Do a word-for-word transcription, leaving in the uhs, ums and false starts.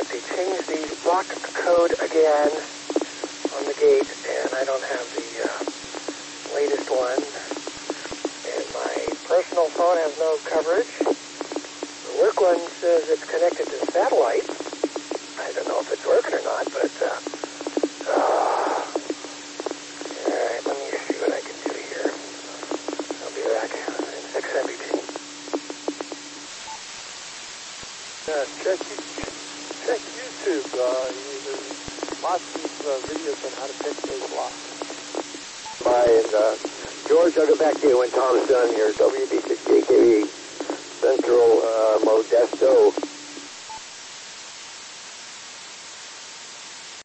that they changed the block code again on the gate, and I don't have the uh, latest one. And my personal phone has no coverage. The work one says it's connected to satellite. I don't know if it's working or not, but uh, uh, all right, let me see what I can do here. I'll be back in six seventy-two. Yeah, check check YouTube. Uh, there's lots of uh, videos on how to fix those blocks. Bye, and uh, George, I'll get back to you when Tom's done here. W B sixty-eight K V Central uh, Modesto.